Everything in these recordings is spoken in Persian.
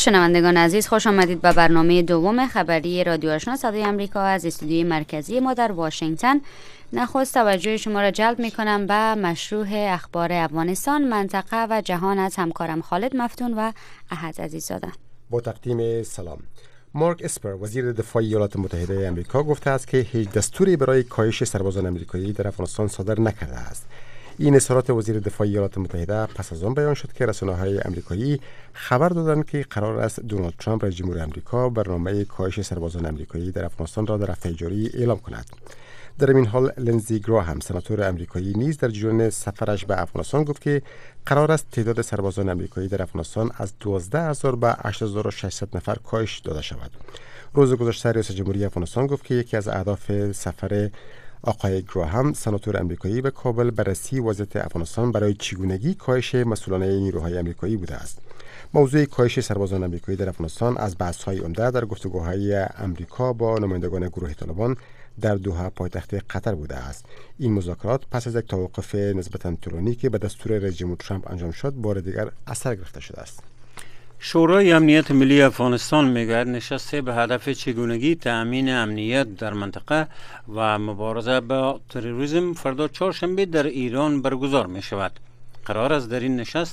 شنوندگان عزیز، خوش آمدید به برنامه دوم خبری رادیو آشنا صدای آمریکا از استودیوی مرکزی ما در واشنگتن. نخست توجه شما را جلب می کنم به مشروع اخبار افغانستان، منطقه و جهان از همکارم خالد مفتون و احد عزیزاده. با تقدیم سلام. مارک اسپر وزیر دفاع ایالات متحده آمریکا گفته است که هیچ دستوری برای کاهش سربازان آمریکایی در افغانستان صادر نکرده است. این اظهارات وزیر دفاع ایالات متحده پس از آن بیان شد که رسانه‌های آمریکایی خبر دادند که قرار است دونالد ترامپ رئیس جمهور آمریکا برنامه کاهش سربازان آمریکایی در افغانستان را در هفته جاری اعلام کند. در این حال لنزی گراهام سناتور آمریکایی نیز در جریان سفرش به افغانستان گفت که قرار است تعداد سربازان آمریکایی در افغانستان از 12,000 به 8,600 نفر کاهش داده شود. روز گذشته رئیس جمهوری افغانستان گفت که یکی از اهداف سفر آقای گراهام سناتور آمریکایی به کابل بررسی وضعیت افغانستان برای چگونگی کاهش مسئولانه نیروهای آمریکایی بوده است. موضوع کاهش سربازان آمریکایی در افغانستان از بحث‌های عمده در گفتگوهای آمریکا با نمایندگان گروه طالبان در دوحه پایتخت قطر بوده است. این مذاکرات پس از یک توقف نسبتاً طولانی که به دستور رئیس جمهور ترامپ انجام شد بار دیگر اثر گرفته شده است. شورای امنیت ملی افغانستان میگوید نشست به هدف چگونگی تأمین امنیت در منطقه و مبارزه با تروریسم فردا چهارشنبه در ایران برگزار می شود. قرار است در این نشست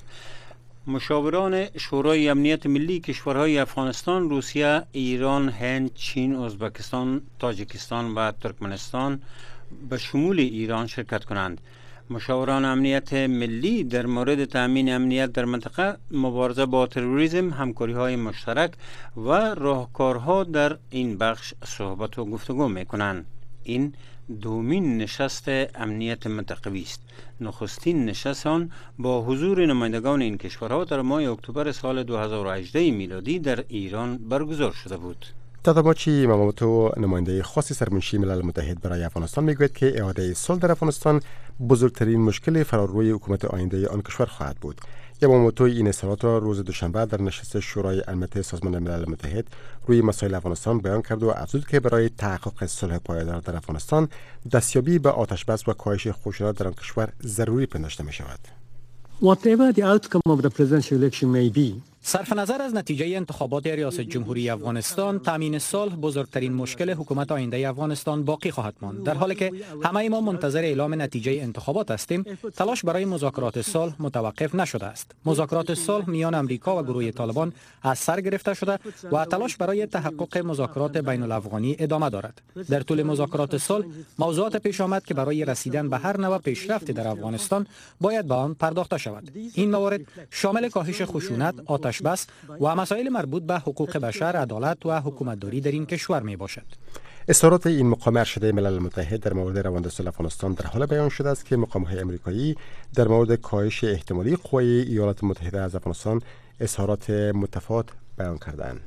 مشاوران شورای امنیت ملی کشورهای افغانستان، روسیه، ایران، هند، چین، ازبکستان، تاجیکستان و ترکمنستان به شمول ایران شرکت کنند. مشاوران امنیت ملی در مورد تأمین امنیت در منطقه، مبارزه با تروریسم، همکاری‌های مشترک و راهکارها در این بخش صحبت و گفتگو می‌کنند. این دومین نشست امنیت منطقوی است. نخستین نشست آن با حضور نمایندگان این کشورها در ماه اکتبر سال 2018 میلادی در ایران برگزار شده بود. تاداماچی ماماموتو نماینده خاص سرمنشی ملل متحد برای افغانستان میگوید که اعاده صلح در افغانستان بزرگترین مشکل فراروی حکومت آینده آن کشور خواهد بود. یاماموتو این اظهارات را روز دوشنبه در نشست شورای امنیت سازمان ملل متحد روی مسائل افغانستان بیان کرد و افزود که برای تحقق صلح پایدار در افغانستان دستیابی به آتش بس و کاهش خشونت در آن کشور ضروری پنداشته می شود. Whatever the outcome of the presidential election may be, صرف نظر از نتیجه انتخابات ریاست جمهوری افغانستان، تامین صلح بزرگترین مشکل حکومت آینده افغانستان باقی خواهد ماند. در حالی که همه ما منتظر اعلام نتیجه انتخابات هستیم، تلاش برای مذاکرات صلح متوقف نشده است. مذاکرات صلح میان امریکا و گروه طالبان از سر گرفته شده و تلاش برای تحقق مذاکرات بین الافغانی ادامه دارد. در طول مذاکرات صلح موضوعات پیش آمد که برای رسیدن به هر نوع پیشرفت در افغانستان باید به آن پرداخته شود. این موارد شامل کاهش خشونت، آتش بس و مسائل مربوط به حقوق بشر، عدالت و حکومتداری در این کشور می باشد. اظهارات این مقام ارشد ملل متحد در مورد روند صلح افغانستان در حال بیان شده است که مقام‌های آمریکایی در مورد کاهش احتمالی قوای ایالات متحده از افغانستان اظهارات متفاوت بیان کردند.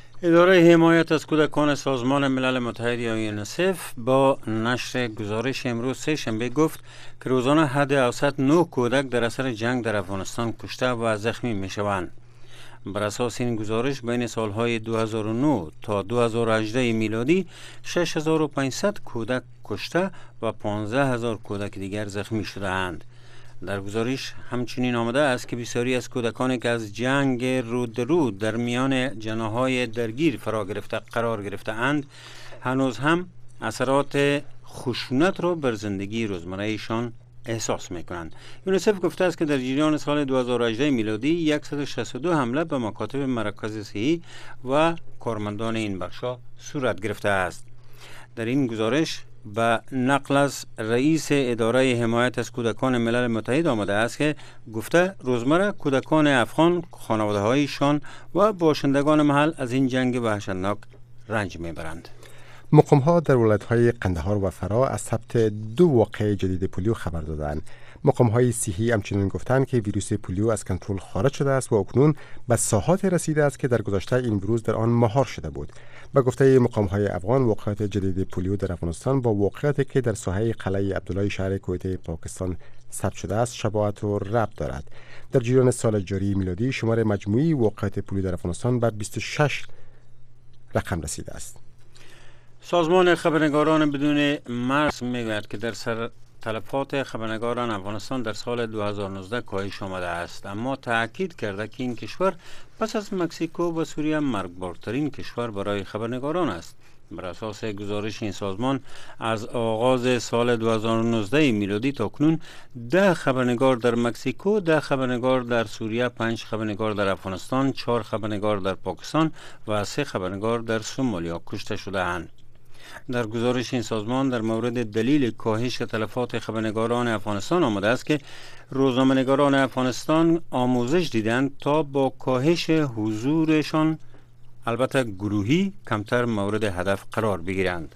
اداره حمایت از کودکان سازمان ملل متحد یا یونیسف با نشر گزارش امروز سه شنبه گفت که روزانه حد اوسط 9 کودک در اثر جنگ در افغانستان کشته و زخمی می شوند. بر اساس این گزارش بین سالهای 2009 تا 2018 میلادی 6500 کودک کشته و 15000 کودک دیگر زخمی شده اند. در گزارش همچنین آمده است که بسیاری از کودکانی که از جنگ رود در میان جناح‌های درگیر قرار گرفته اند هنوز هم اثرات خشونت را بر زندگی روزمره ایشان احساس میکنند. یونیسف گفته است که در جریان سال 2018 میلادی 162 حمله به مکاتب مراکز صحی و کارمندان این بخش‌ها صورت گرفته است. در این گزارش به نقل از رئیس اداره حمایت از کودکان ملل متحد آمده است که گفته روزمره کودکان افغان، خانواده‌هایشان و باشندگان محل از این جنگ وحشتناک رنج میبرند. مقام‌ها در ولایت‌های قندهار و فرا از ثبت 2 واقعه جدید پولیو خبر دادند. مقام‌های صحی همچنین گفتند که ویروس پولیو از کنترل خارج شده است و اکنون به ساحات رسیده است که در گذشته این ویروس در آن مهار شده بود. به گفته مقام‌های افغان، واقعات جدید پولیو در افغانستان با واقعاتی که در ساحه قلعه عبدالله شهر کویته پاکستان ثبت شده است شباهت و ربط دارد. در جریان سال جاری میلادی شمار مجموعی واقعات پولیو در افغانستان به 26 رقم رسیده است. سازمان خبرنگاران بدون مرز میگوید که در تلفات خبرنگاران افغانستان در سال 2019 کاهش آمده است، اما تاکید کرده که این کشور پس از مکزیکو و سوریه مرگبارترین کشور برای خبرنگاران است. بر اساس گزارش این سازمان از آغاز سال 2019 میلادی تا کنون 10 خبرنگار در مکزیکو، 10 خبرنگار در سوریه، 5 خبرنگار در افغانستان، 4 خبرنگار در پاکستان و 3 خبرنگار در سومالیا کشته شده‌اند. در گزارش این سازمان در مورد دلیل کاهش تلفات خبرنگاران افغانستان آمده است که روزنامه‌نگاران افغانستان آموزش دیدند تا با کاهش حضورشان، البته گروهی، کمتر مورد هدف قرار بگیرند.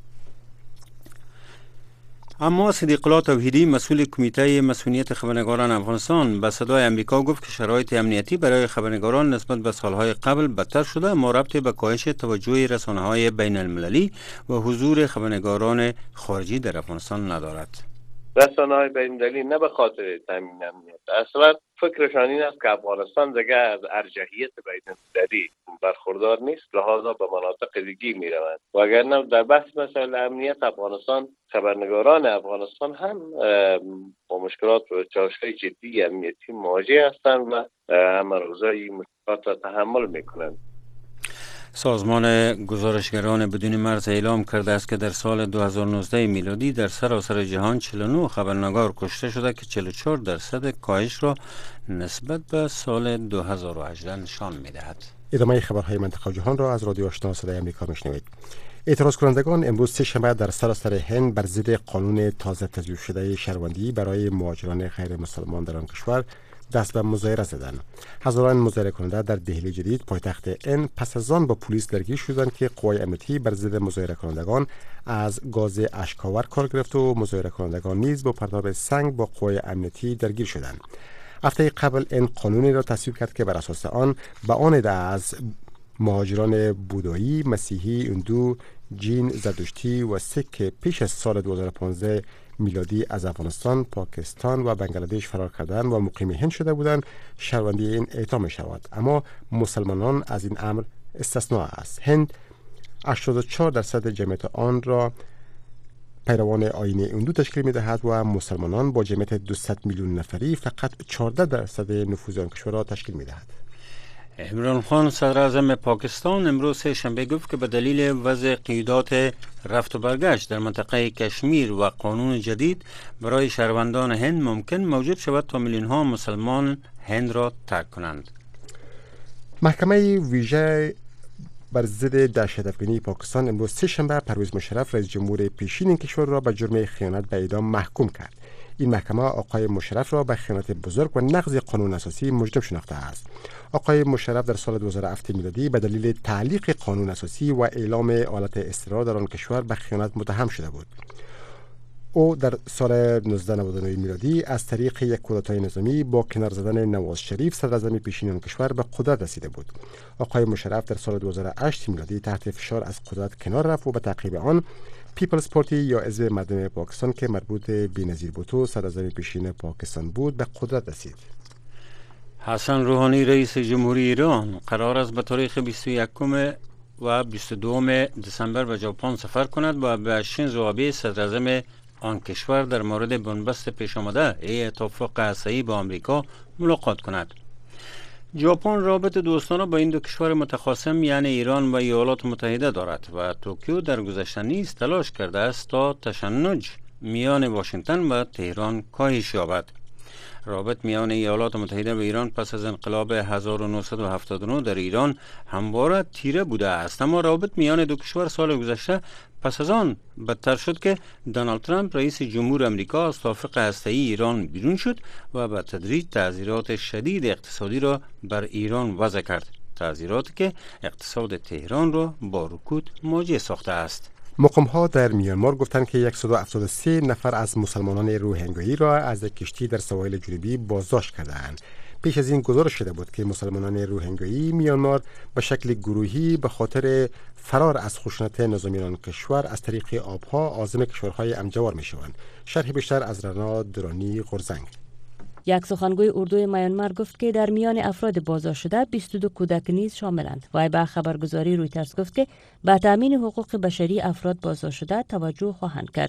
اما صدیق الله توحیدی، مسئول کمیته مسئولیت خبرنگاران افغانستان، به صدای امریکا گفت که شرایط امنیتی برای خبرنگاران نسبت به سالهای قبل بدتر شده، اما ربطی به کاهش توجه رسانه‌های بین المللی و حضور خبرنگاران خارجی در افغانستان ندارد. رسانه‌های بین‌المللی نه به خاطر تامین امنیت، اصلا فکرشان این است که افغانستان دیگه از ارجحیت بین‌المللی برخوردار نیست، لحاظا به مناطق دیگه میروند. وگرنه در بحث مسائل امنیت افغانستان، خبرنگاران افغانستان هم با مشکلات و چالش‌های جدی امنیتی مواجه هستند و همه روزه این مشکلات را تحمل میکنند. سازمان گزارشگران بدون مرز اعلام کرده است که در سال 2019 میلادی در سراسر جهان 49 خبرنگار کشته شده که 44% کاهش را نسبت به سال 2018 نشان می‌دهد. ادامه خبرهای منطقه و جهان را از رادیو آشنا صدای آمریکا میشنوید. اعتراض کنندگان امروز سه‌شنبه در سراسر هند بر ضد قانون تازه تصویب شده شهروندی برای مهاجران غیر مسلمان در آن کشور دست به مظاهره زدند. هزاران مظاهره کننده در دهلی جدید پایتخت هند پس از آن با پلیس درگیر شدند که قوای امنیتی بر ضد مظاهره کنندگان از گاز اشک‌آور کار گرفت و مظاهره کنندگان نیز با پرتاب سنگ با قوای امنیتی درگیر شدند. هفته قبل این قانونی را تصویب کرد که بر اساس آن به آن عده از مهاجران بودایی، مسیحی، هندو، جین، زرتشتی و سیک پیش از سال 2015 میلادی از افغانستان، پاکستان و بنگلادش فرار کردند و مقیم هند شده بودند شهروندی این اعطا می شود. اما مسلمانان از این امر استثناء است. هند 84% جمعیت آن را پیروان آیین هندو تشکیل می دهد و مسلمانان با جمعیت 200 میلیون نفری فقط 14% نفوذ آن کشور را تشکیل می دهد. عمران خان صدر اعظم پاکستان امروز سه‌شنبه گفت که به دلیل وضع قیودات رفت و برگشت در منطقه کشمیر و قانون جدید برای شهروندان هند ممکن موجب شود تا میلیون ها مسلمان هند را ترک کنند. محکمه ویژه بر ضد دهشت‌افکنی پاکستان امروز سه‌شنبه پرویز مشرف رئیس جمهور پیشین این کشور را به جرم خیانت به اعدام محکوم کرد. این محکمه آقای مشرف را به خیانت بزرگ و نقض قانون اساسی مجرم شناخته است. آقای مشرف در سال 2007 میلادی به دلیل تعلیق قانون اساسی و اعلام حالت اضطرار در آن کشور به خیانت متهم شده بود. او در سال 1999 میلادی از طریق یک کودتای نظامی با کنار زدن نواز شریف صدر اعظم پیشین آن کشور به قدرت رسیده بود. آقای مشرف در سال 2008 میلادی تحت فشار از قدرت کنار رفت و به تعقیب آن پیپلز پارتی یا حزب مردم پاکستان که مربوط به بینظیر بوتو صدر اعظم پیشین پاکستان بود به قدرت رسید. حسن روحانی رئیس جمهوری ایران قرار است به تاریخ 21 و 22 دسامبر به ژاپن سفر کند و با شینزو آبه صدر اعظم آن کشور در مورد بنبست پیش آمده اتفاق هسته‌ای با آمریکا ملاقات کند. ژاپن رابط دوستانه با این دو کشور متخاصم یعنی ایران و ایالات متحده دارد و توکیو در گذشته نیز تلاش کرده است تا تشنج میان واشنگتن و تهران کاهش یابد. رابط میان ایالات متحده و ایران پس از انقلاب 1979 در ایران همواره تیره بوده است، اما رابط میان دو کشور سال گذشته پس از آن بدتر شد که دونالد ترامپ رئیس جمهور آمریکا از توافق هسته‌ای ایران بیرون شد و به تدریج تعزیرات شدید اقتصادی را بر ایران وضع کرد، تعزیراتی که اقتصاد تهران را با رکود مواجه ساخته است. مقام‌ها در میانمار گفتند که 173 نفر از مسلمانان روهینگایی را از یک کشتی در سواحل جنوبی بازداشت کردند. پیش از این گزارش شده بود که مسلمانان روهینگایی میانمار به شکل گروهی به خاطر فرار از خشونت نظامیان کشور از طریق آبها عازم کشورهای همجوار میشوند. شرح بیشتر از رنا درانی غرزنگ. یک سخنگوی اردوی میانمار گفت که در میان افراد بازداشت شده 22 کودک نیز شاملند. وی به خبرگزاری رویترز گفت که به تامین حقوق بشری افراد بازداشت شده توجه خواهند کرد.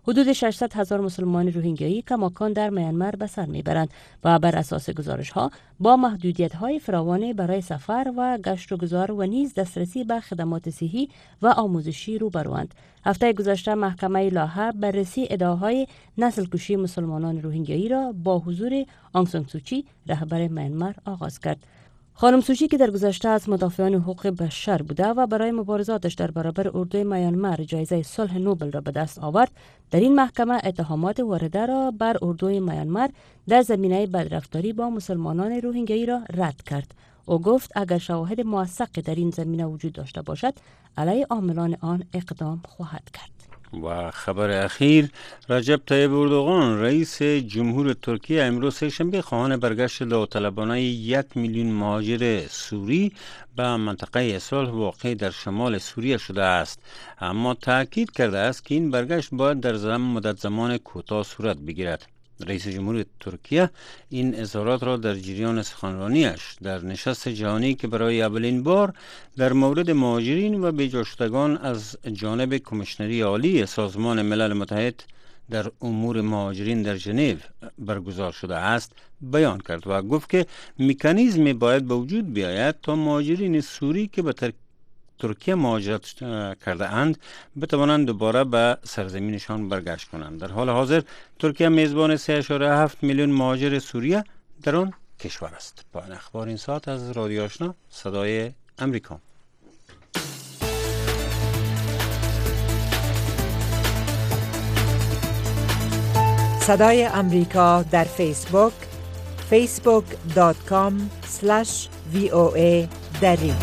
حدود 600,000 مسلمان روهینگیایی کماکان در میانمار به سر میبرند و بر اساس گزارش‌ها با محدودیت‌های فراوان برای سفر و گشت و گذار و نیز دسترسی به خدمات صحی و آموزشی روبروند. هفته گذشته محکمه لاهه بررسی ادعاهای نسل کشی مسلمانان روهینگیایی را با حضور آنگ سان سوچی رهبر میانمار آغاز کرد. خانم سوچی که در گذشته از مدافعان حقوق بشر بوده و برای مبارزاتش در برابر اردوی میانمار جایزه صلح نوبل را به دست آورد، در این محکمه اتهامات وارده را بر اردوی میانمار در زمینه بدرفتاری با مسلمانان روهینگیایی را رد کرد. او گفت اگر شواهد موثقی در این زمینه وجود داشته باشد، علیه عاملان آن اقدام خواهد کرد. و خبر اخیر، رجب طیب اردوغان رئیس جمهور ترکیه امروز سه‌شنبه خواهان برگشت داوطلبانه 1 میلیون مهاجر سوری به منطقه صلح واقع در شمال سوریه شده است، اما تاکید کرده است که این برگشت باید در مدت زمان کوتاه صورت بگیرد. رئیس جمهور ترکیه این اظهارات را در جریان سخنرانیش در نشست جهانی که برای اولین بار در مورد مهاجرین و بی‌جاشدگان از جانب کمیشنری عالی سازمان ملل متحد در امور مهاجرین در ژنو برگزار شده است بیان کرد و گفت که مکانیزمی باید به وجود بیاید تا مهاجرین سوری که به ترکیه مهاجرت کرده اند بتوانند دوباره به سرزمینشان برگشت کنند. در حال حاضر ترکیه میزبان 3.7 میلیون مهاجر سوریه در آن کشور است. با این اخبار این ساعت از رادیو آشنا صدای امریکا. صدای امریکا در فیسبوک facebook.com/VOA دری.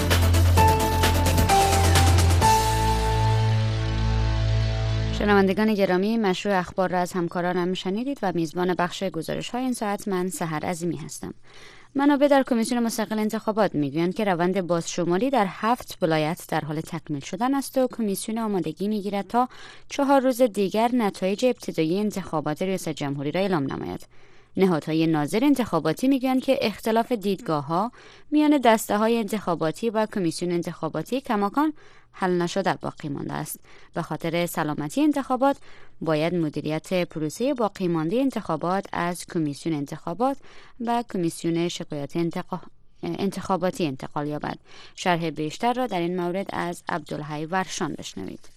شنوندگان گرامی، مشروع اخبار را از همکارانم شنیدید و میزبان بخش گزارش های این ساعت من سحر عظیمی هستم. منابع در کمیسیون مستقل انتخابات میگویند که روند بازشماری در 7 ولایت در حال تکمیل شدن است و کمیسیون آمادگی میگیرد تا 4 روز دیگر نتایج ابتدایی انتخابات ریاست جمهوری را اعلام نماید. نهادهای ناظر انتخاباتی میگویند که اختلاف دیدگاه‌ها میان دسته‌های انتخاباتی و کمیسیون انتخاباتی کماکان حل نشده باقی مانده است. به خاطر سلامتی انتخابات باید مدیریت پروسه باقی مانده انتخابات از کمیسیون انتخابات و کمیسیون شکایات انتخاباتی انتقال یابد. شرح بیشتر را در این مورد از عبدالحی ورشان بشنوید.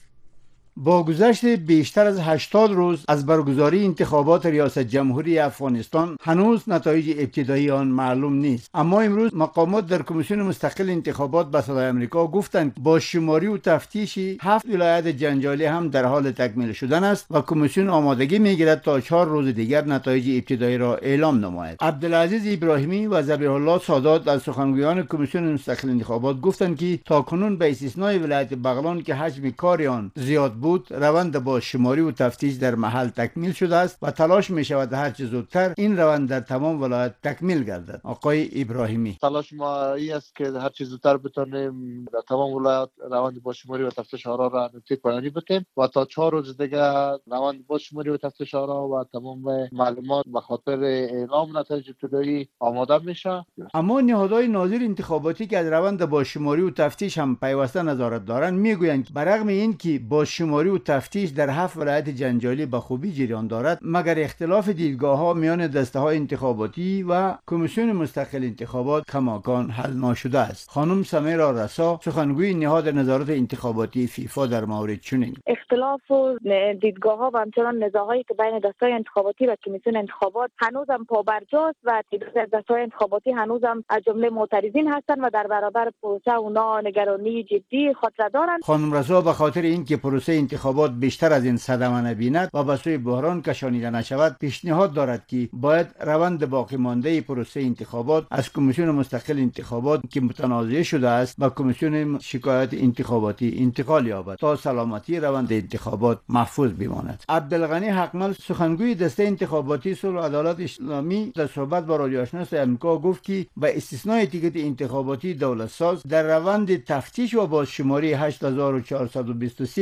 با گذشت بیشتر از 80 روز از برگزاری انتخابات ریاست جمهوری افغانستان هنوز نتایج ابتدایی آن معلوم نیست، اما امروز مقامات در کمیسیون مستقل انتخابات به صدای آمریکا گفتند با شماری و تفتیش 7 ولایت جنجالی هم در حال تکمیل شدن است و کمیسیون آمادگی میگیرد تا 4 روز دیگر نتایج ابتدایی را اعلام نماید. عبدالعزیز ابراهیمی و ذبیح الله سادات از سخنگویان کمیسیون مستقل انتخابات گفتند که تاکنون به استثنای ولایت بغلان که حجم کار آن زیاد بود روند با شماری و تفتیش در محل تکمیل شده است و تلاش می شود هر چه زودتر این روند در تمام ولایت تکمیل گردد. آقای ابراهیمی: تلاش ما این است که هر چه زودتر بتونیم در تمام ولایت روند با شماری و تفتیش آرا را نتیجه پایانی بدیم و تا 4 روز دیگر روند با شماری و تفتیش آرا و تمام معلومات به خاطر اعلام نتایج ابتدایی آماده میشه. اما نهادهای ناظر انتخاباتی که از روند با شماری و تفتیش هم پیوسته نظارت دارند میگویند برغم این که با شماری و تفتیش در 7 ولایت جنجالی به خوبی جریان دارد، مگر اختلاف دیدگاه‌ها میان دسته‌های انتخاباتی و کمیسیون مستقل انتخابات کماکان حل نشده است. خانم سمیرا رسا، سخنگوی نهاد نظارت انتخاباتی فیفا، در مورد چنین اختلاف و دیدگاه‌ها و همچنان نزاعی که بین دسته‌های انتخاباتی و کمیسیون انتخابات هنوزم پابرجاست و تعداد از دسته‌های انتخاباتی هنوزم از جمله معترضین هستند و در برابر پروسه اونا نگرانی جدی خاطر دارند. خانم رسا به خاطر اینکه پروسه انتخابات بیشتر از این صدمه نبیند و به سوی بحران کشانیده نشود، پیشنهاد دارد که باید روند باقی مانده پروسه انتخابات از کمیسیون مستقل انتخابات که متنازع شده است به کمیسیون شکایات انتخاباتی انتقال یابد تا سلامتی روند انتخابات محفوظ بماند. عبدالغنی حقمل، سخنگوی دسته انتخاباتی صلح و عدالت اسلامی، در صحبت با رادیو آشنا آمریکا گفت که به استثنای تیکت انتخاباتی دولت ساز در روند تفتیش و بازشماری 8423 محل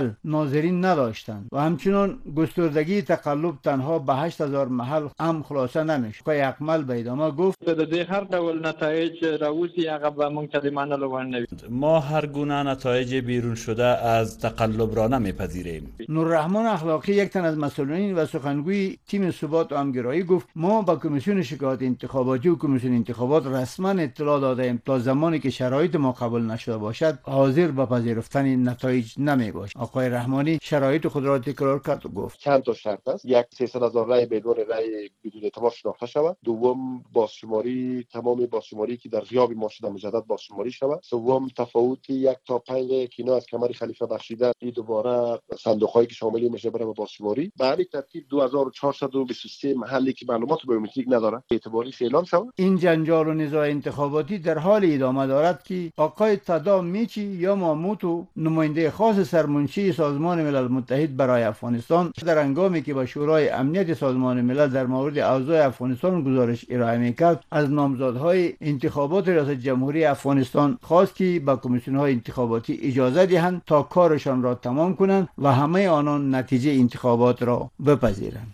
محل ناظرین نداشتند و همچنان گستردگی تقلب تنها به 8000 محل هم خلاصه نمیشه. که اکمل به ادامه گفت د هر ډول نتایج راوځي هغه به موږ ته د منلو وړ نه وي. ما هر گونه نتایج بیرون شده از تقلب را نمیپذیریم. نوررحمان اخلاقی یک تن از مسئولین و سخنگوی تیم ثبات و همگرایی گفت ما با کمیسیون شکایات انتخاباتی و کمیسیون انتخابات رسما اطلاع دادیم تا زمانی که شرایط ما قبول نشده باشد حاضر به پذیرفتن نتایج نمیباشد. آقای رحمانی شرایط خود را تکرار کرد و گفت چند تا شرط است: یک 300,000 رای بدون رای بدون اعتبار شناخته شود، دوم بازشماری تمام بازشماری که در غیاب ما شده مجدد بازشماری شود، سوم تفاوت 1 تا 5 که اینا از کمر خلیفه بخشیده این دوباره صندوق‌هایی که شامل میشه برای بازشماری. به همین ترتیب 2423 محلی که معلومات بیومتریک نداره اعتباری اعلام شود. این جنجال و نزاع انتخاباتی در حال ادامه دارد که آقای تدا میچی یا ماموتو نماینده خاص سرمنشی سازمان ملل متحد برای افغانستان در هنگامی که به شورای امنیت سازمان ملل در مورد اوضاع افغانستان گزارش ارائه میکرد از نامزدهای انتخابات ریاست جمهوری افغانستان خواست که به کمیسیون‌های انتخاباتی اجازه دهند تا کارشان را تمام کنند و همه آنان نتیجه انتخابات را بپذیرند.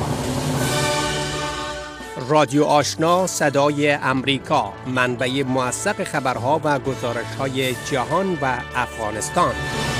رادیو آشنا صدای امریکا، منبع موثق خبرها و گزارش‌های جهان و افغانستان.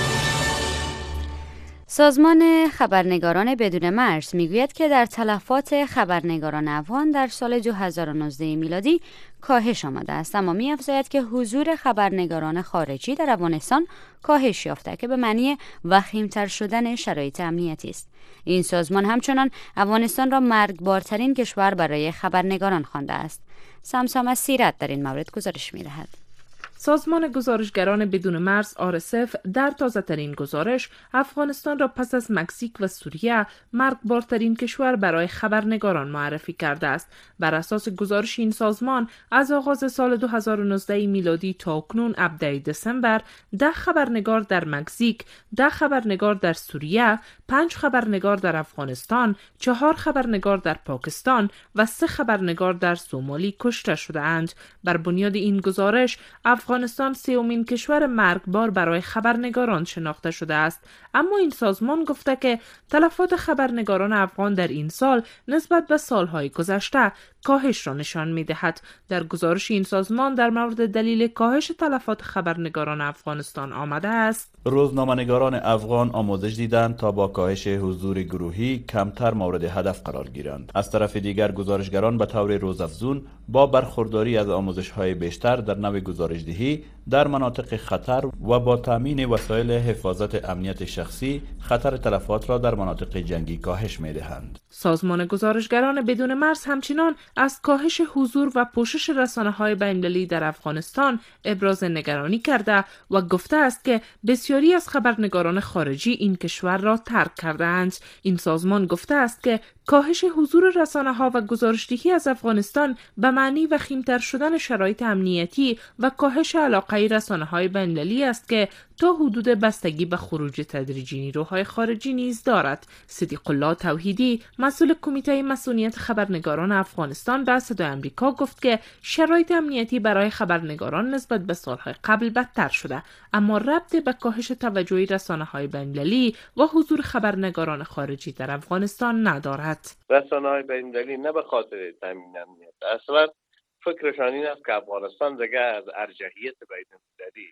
سازمان خبرنگاران بدون مرز میگوید که در تلفات خبرنگاران افغان در سال 2019 میلادی کاهش آمده است، اما می‌افزاید که حضور خبرنگاران خارجی در افغانستان کاهش یافته که به معنی وخیم‌تر شدن شرایط امنیتی است. این سازمان همچنان افغانستان را مرگبارترین کشور برای خبرنگاران خوانده است. سمسام از سیرت در این مورد گزارش می‌دهد. سازمان گزارشگران بدون مرز RSF در تازه‌ترین گزارش افغانستان را پس از مکزیک و سوریه مرگبارترین کشور برای خبرنگاران معرفی کرده است. بر اساس گزارش این سازمان از آغاز سال 2019 میلادی تا اکنون ابداع دسامبر 10 خبرنگار در مکزیک، 10 خبرنگار در سوریه، 5 خبرنگار در افغانستان، 4 خبرنگار در پاکستان و 3 خبرنگار در سومالی کشته شده اند. بر بنیاد این گزارش افغانستان سومین کشور مرگبار برای خبرنگاران شناخته شده است، اما این سازمان گفته که تلفات خبرنگاران افغان در این سال نسبت به سالهای گذشته کاهش را نشان می‌دهد. در گزارش این سازمان در مورد دلیل کاهش تلفات خبرنگاران افغانستان آمده است: روزنامه‌نگاران افغان آموزش دیدند تا با کاهش حضور گروهی کمتر مورد هدف قرار گیرند. از طرف دیگر گزارشگران به طور روزافزون با برخورداری از آموزش‌های بیشتر در نوع گزارشدهی در مناطق خطر و با تامین وسایل حفاظت امنیت شخصی خطر تلفات را در مناطق جنگی کاهش می‌دهند. سازمان گزارشگران بدون مرز همچنان از کاهش حضور و پوشش رسانه‌های بین‌المللی در افغانستان ابراز نگرانی کرده و گفته است که بسیاری از خبرنگاران خارجی این کشور را ترک کرده‌اند. این سازمان گفته است که کاهش حضور رسانه‌ها و گزارشدهی از افغانستان به معنی وخیم‌تر شدن شرایط امنیتی و کاهش علاقه رسانه‌های بین‌المللی است که تا حدود بستگی به خروج تدریجی نیروهای خارجی نیز دارد. صدیق الله توحیدی مسئول کمیته مسئولیت خبرنگاران افغانستان به صدای آمریکا گفت که شرایط امنیتی برای خبرنگاران نسبت به سالهای قبل بدتر شده، اما ربطی به کاهش توجه رسانه‌های بین‌المللی و حضور خبرنگاران خارجی در افغانستان ندارد. رسانه‌های بین‌المللی نه به خاطر تامین امنیت، اصلا فکرشان این است که افغانستان دیگه از ارجحیت بین‌المللی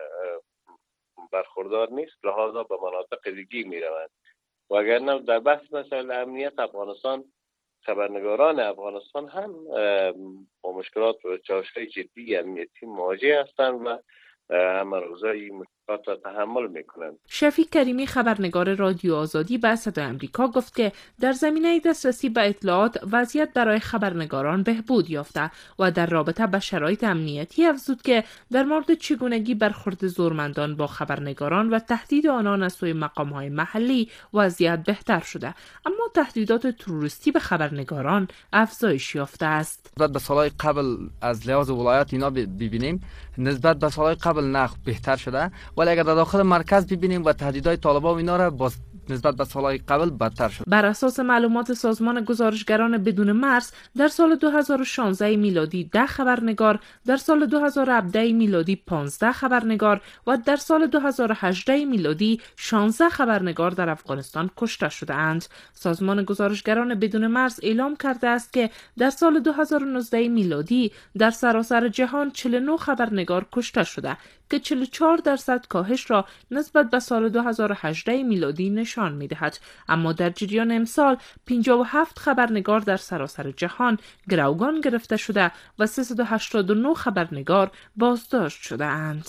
برخوردار نیست، لحاظا به مناطق دیگه میروند. وگرنه در بحث مسائل امنیت افغانستان، خبرنگاران افغانستان هم با مشکلات و چالش‌های جدی امنیتی مواجه هستند و همه روزایی مشکلات را تحمل میکنند. شفیق کریمی خبرنگار رادیو آزادی به صدای آمریکا گفت که در زمینه دسترسی به اطلاعات وضعیت برای خبرنگاران بهبود یافته و در رابطه با شرایط امنیتی افزود که در مورد چگونگی برخورد زورمندان با خبرنگاران و تهدید آنان از سوی مقام‌های محلی وضعیت بهتر شده، اما تهدیدات تروریستی به خبرنگاران افزایش یافته است. نسبت به سالهای قبل از لحاظ ولایت اینا ببینیم نسبت به سالهای قبل نه بهتر شده، ولی اگر در داخل مرکز ببینیم و تهدیدهای طالبان و اینا را با نسبت به سالهای قبل بدتر شد. بر اساس معلومات سازمان گزارشگران بدون مرز در سال 2016 میلادی 10 خبرنگار، در سال 2017 میلادی 15 خبرنگار و در سال 2018 میلادی 16 خبرنگار در افغانستان کشته شده اند. سازمان گزارشگران بدون مرز اعلام کرده است که در سال 2019 میلادی در سراسر جهان 49 خبرنگار کشته شده که 44% کاهش را نسبت به سال 2018 میلادی نشان می‌دهد. اما در جریان امسال 57 خبرنگار در سراسر جهان گروگان گرفته شده و 389 خبرنگار بازداشت شده اند.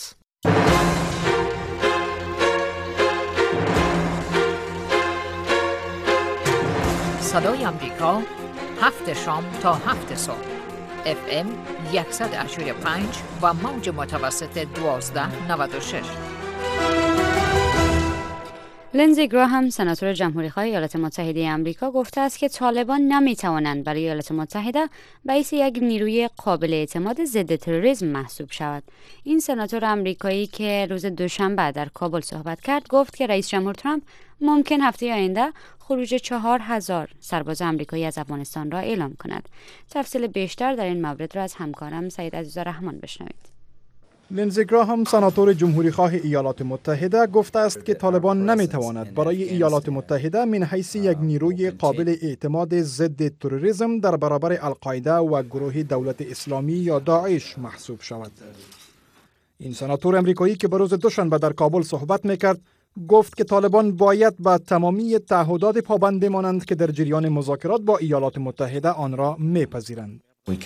صدای آمریکا 7 شام تا 7 صبح FM 100.5 و موج متوسط 1296. لنزی گراهام سناتور جمهوری‌خواه ایالات متحده آمریکا گفته است که طالبان نمی‌توانند برای ایالات متحده باعث یک نیروی قابل اعتماد ضد تروریسم محسوب شود. این سناتور آمریکایی که روز دوشنبه در کابل صحبت کرد گفت که رئیس جمهور ترامپ ممکن هفته آینده خروج 4000 سرباز آمریکایی از افغانستان را اعلام کند. تفصیل بیشتر در این مورد را از همکارم سید عزیزالرحمن بشنوید. لنزی گراهام سناتور جمهوری‌خواه ایالات متحده گفته است که طالبان نمی‌تواند برای ایالات متحده من حیث یک نیروی قابل اعتماد ضد تروریسم در برابر القاعده و گروه دولت اسلامی یا داعش محسوب شود. این سناتور امریکایی که به روز دوشنبه در کابل صحبت می‌کرد گفت که طالبان باید به تمامی تعهدات پابند بمانند که در جریان مذاکرات با ایالات متحده آن را می‌پذیرند.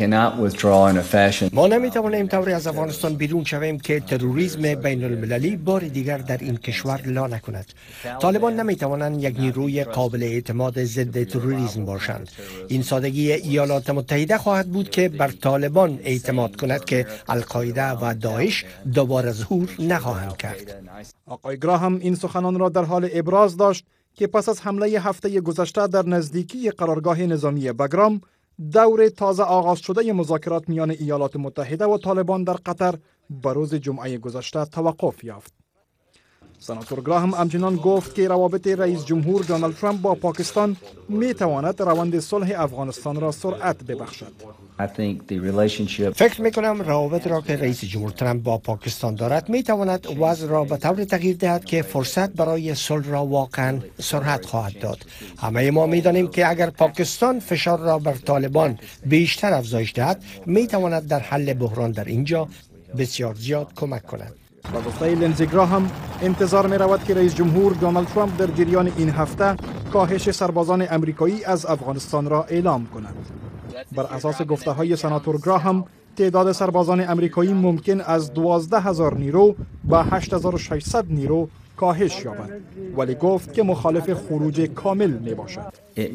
ما نمیتوانیم طوری از افغانستان بیرون شویم که تروریسم بین المللی بار دیگر در این کشور لا نکند. طالبان نمیتوانند یک نیروی قابل اعتماد ضد تروریسم باشند. این سادگی ایالات متحده خواهد بود که بر طالبان اعتماد کند که القاعده و داعش دوباره ظهور نخواهند کرد. آقای گراهام این سخنان را در حال ابراز داشت که پس از حمله هفته گذشته در نزدیکی قرارگاه نظامی بگرام دور تازه آغاز شده مذاکرات میان ایالات متحده و طالبان در قطر به روز جمعه گذشته توقف یافت. سناتور گراهام همچنین گفت که روابط رئیس جمهور دونالد ترامپ با پاکستان می تواند روند صلح افغانستان را سرعت ببخشد. فکر می کنم روابط را که رئیس جمهور ترامپ با پاکستان دارد می تواند وضع را به طور تغییر دهد که فرصت برای صلح را واقعا سرعت خواهد داد. همه ما می دانیم که اگر پاکستان فشار را بر طالبان بیشتر افزایش دهد می تواند در حل بحران در اینجا بسیار زیاد کمک کند. با گفته لنزی گراهام انتظار می رود که رئیس جمهور دونالد ترامپ در جریان این هفته کاهش سربازان امریکایی از افغانستان را اعلام کند. بر اساس گفته های سناتور گراهام تعداد سربازان امریکایی ممکن از 12000 نیرو به 8600 نیرو کاهش یابد، ولی گفت که مخالف خروج کامل می باشد.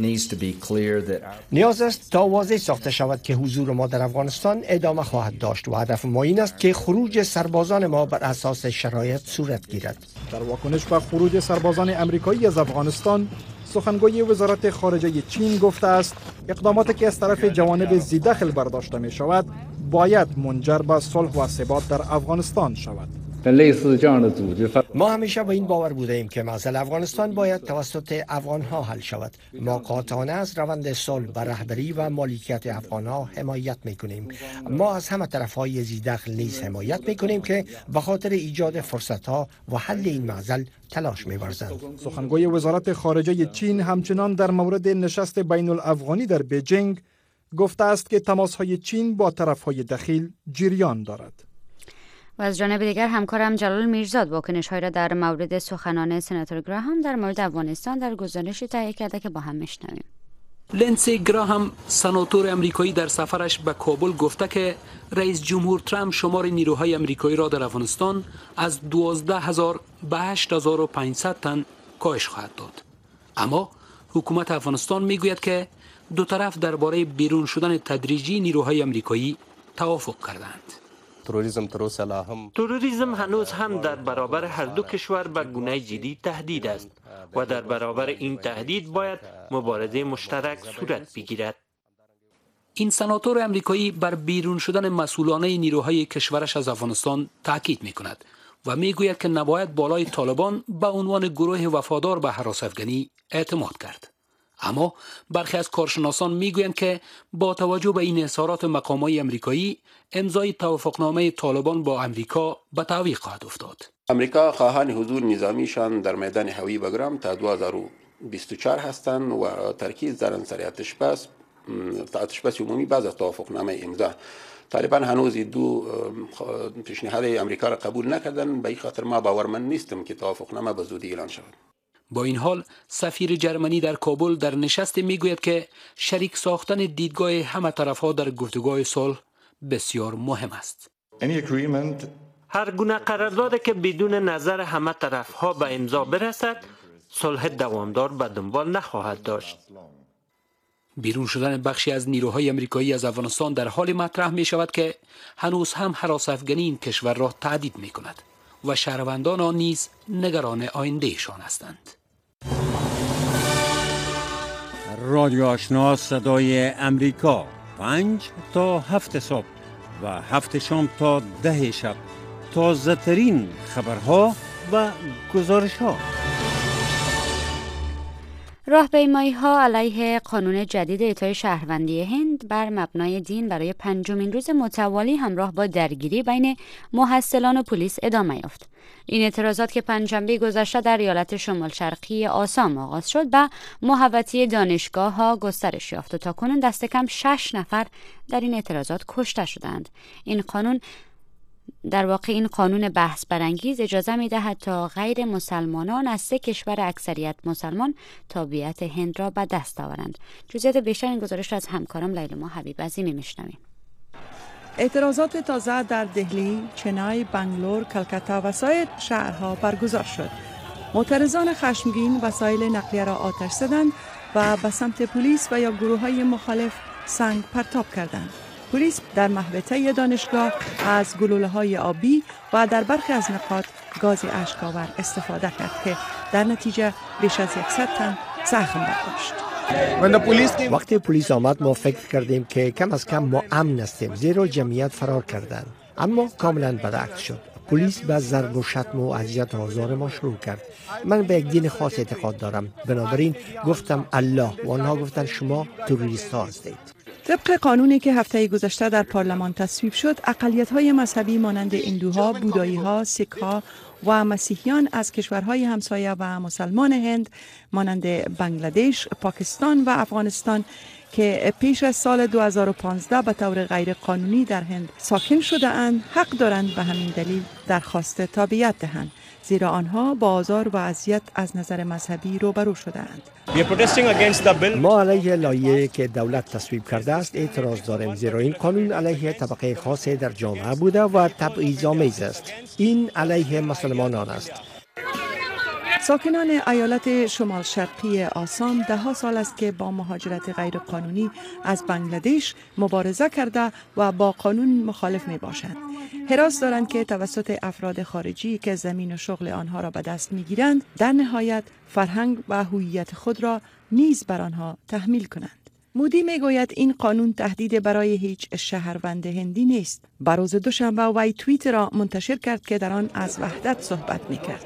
نیاز است تا واضح ساخته شود که حضور ما در افغانستان ادامه خواهد داشت و هدف ما این است که خروج سربازان ما بر اساس شرایط صورت گیرد. در واکنش به خروج سربازان امریکایی از افغانستان، سخنگوی وزارت خارجه چین گفته است اقداماتی که از طرف جوانب ذی‌دخل برداشته می شود باید منجر به صلح و ثبات در افغانستان شود. ما همیشه با این باور بوده ایم که مسئله افغانستان باید توسط افغانها حل شود. ما قاطعانه از روند صلح به رهبری و مالکیت افغانها حمایت میکنیم. ما از همه طرفهای ذی‌دخل نیز حمایت میکنیم که به خاطر ایجاد فرصتها و حل این معضل تلاش می‌ورزند. سخنگوی وزارت خارجه چین همچنان در مورد نشست بین الافغانی در بیجینگ گفته است که تماس‌های چین با طرف‌های دخیل جریان دارد. و از جانب دیگر همکارم جلال میرزاد واکنش‌های را در مورد سخنان سناتور گراهام در مورد افغانستان در گزارشی تهیه کرده که با هم میشنویم. لنزی گراهام سناتور امریکایی در سفرش به کابل گفته که رئیس جمهور ترامپ شمار نیروهای امریکایی را در افغانستان از 12000 به 8500 تن کاهش خواهد داد. اما حکومت افغانستان میگوید که دو طرف درباره بیرون شدن تدریجی نیروهای امریکایی توافق کردند. تروریسم هنوز هم در برابر هر دو کشور به گونه جدی تهدید است و در برابر این تهدید باید مبارزه مشترک صورت بگیرد. این سناتور امریکایی بر بیرون شدن مسئولانه نیروهای کشورش از افغانستان تاکید می کند و میگوید که نباید بالای طالبان به عنوان گروه وفادار به هراس افغانی اعتماد کرد. اما برخی از کارشناسان میگویند که با توجه به این اظهارات مقامات آمریکایی، امضای توافقنامه طالبان با امریکا به تعویق خواهد افتاد. امریکا خواهان حضور نظامیشان در میدان هوایی بگرام تا 2024 هستند و ترکیز در سر آتشبس عمومی بعد از توافقنامه امضا. طالبان هنوز دو پیشنهاد امریکا را قبول نکردند، به این خاطر ما باورمند نیستم که توافقنامه به زودی اعلان شود. با این حال سفیر جرمنی در کابل در نشست میگوید که شریک ساختن دیدگاه همه طرفها در گفتگوهای صلح بسیار مهم است. هر گونه قرارداد که بدون نظر همه طرفها به امضا برسد، صلح دوامدار به دنبال نخواهد داشت. بیرون شدن بخشی از نیروهای آمریکایی از افغانستان در حال مطرح می شود که هنوز هم هراس افغانی این کشور را تهدید می کند و شهروندان آن نیز نگران آیندهشان هستند. رادیو آشنا صدای امریکا 5 تا 7 صبح و 7 شام تا 10 شب، تازه ترین خبرها و گزارش ها. راهپیمایی‌ها علیه قانون جدید اعطای شهروندی هند بر مبنای دین برای 5مین روز متوالی همراه با درگیری بین محصلان و پلیس ادامه یافت. این اعتراضات که پنجشنبه گذشته در ایالت شمال شرقی آسام آغاز شد، به محوطه دانشگاه‌ها گسترش یافت و تاکنون دست کم 6 نفر در این اعتراضات کشته شدند. این قانون بحث برانگیز اجازه می‌دهد تا غیر مسلمانان از 3 کشور اکثریت مسلمان تابعیت هند را به دست آورند. جزئیات بیشتر این گزارش را از همکارم لیلما حبیب عظیمی می‌شنویم. اعتراضات تازه در دهلی، چنای، بنگلور، کلکتا و سایر شهرها برگزار شد. معترضان خشمگین وسایل نقلیه را آتش زدند و به سمت پلیس و یا گروه‌های مخالف سنگ پرتاب کردند. پلیس در محوطه دانشگاه از گلوله‌های آبی و در برخی از نقاط گاز اشک‌آور استفاده کرد که در نتیجه بیش از 100 تن زخم برداشت. وقتی پلیس آمد ما فکر کردیم که کم از کم ما امن هستیم، زیرا جمعیت فرار کردند، اما کاملا برعکس شد. پلیس به ضرب و شتم و اذیت آزار ما شروع کرد. من به یک دین خاص اعتقاد دارم، بنابراین گفتم الله و آنها گفتند شما تروریست ها هستید. طبق قانونی که هفته گذشته در پارلمان تصویب شد، اقلیت‌های مذهبی مانند هندوها، بودایی‌ها، سیک‌ها و مسیحیان از کشورهای همسایه و مسلمان هند مانند بنگلادش، پاکستان و افغانستان که پیش از سال 2015 به طور غیر قانونی در هند ساکن شده اند، حق دارند به همین دلیل درخواست تابعیت دهند، زیرا آنها با آزار و اذیت از نظر مذهبی روبرو شده‌اند. ما علیه لایحه‌ای که دولت تصویب کرده است اعتراض داریم، زیرا این قانون علیه طبقه خاصی در جامعه بوده و تبعیض‌آمیز است. این علیه مسلمانان است. ساکنان ایالت شمال شرقی آسام 10 سال است که با مهاجرت غیرقانونی از بنگلادش مبارزه کرده و با قانون مخالف می باشند. حراس دارند که توسط افراد خارجی که زمین و شغل آنها را به دست می گیرند، در نهایت فرهنگ و هویت خود را نیز بر آنها تحمیل کنند. مودی می گوید این قانون تهدید برای هیچ شهروند هندی نیست. بر روز دوشنبه وی توییت را منتشر کرد که در آن از وحدت صحبت می کرد.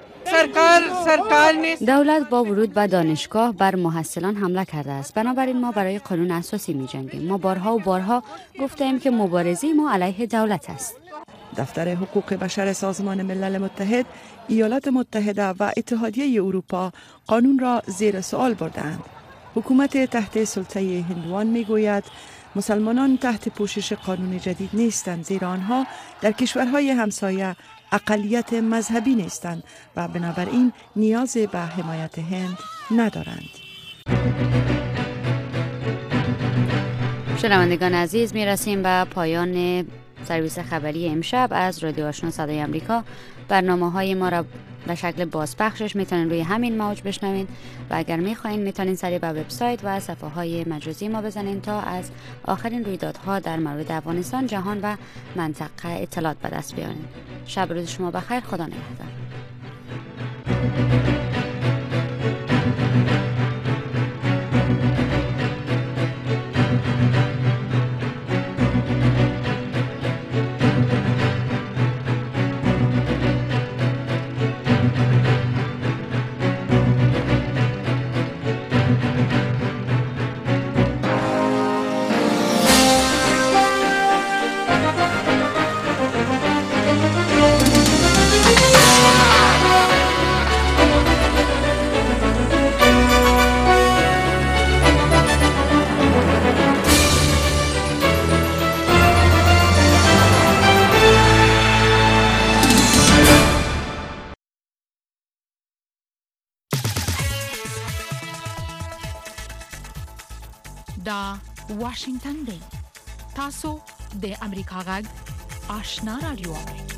دولت با ورود به دانشگاه بر محصلان حمله کرده است. بنابراین ما برای قانون اساسی می جنگیم. ما بارها و بارها گفتیم که مبارزه ما علیه دولت است. دفتر حقوق بشر سازمان ملل متحد، ایالات متحده و اتحادیه اروپا قانون را زیر سوال بردند. حکومت تحت سلطه هندوان می گوید مسلمانان تحت پوشش قانون جدید نیستند، زیرا آنها در کشورهای همسایه اقلیت مذهبی نیستند و بنابراین نیاز به حمایت هند ندارند. شنوندگان عزیز، می رسیم به پایان سرویس خبری امشب از رادیو آشنا صدای آمریکا. برنامه‌های ما را به شکل بازپخشش میتونین روی همین موج بشنوین و اگر میخواین میتونین سریع به وبسایت و صفحه‌های مجازی ما بزنین تا از آخرین رویدادها در مورد افغانستان، جهان و منطقه اطلاعات به دست بیارین. شب روز شما بخیر. خدا نگهدار. دا واشنگتن دی تاسو د امریکا غږ آشنا رادیو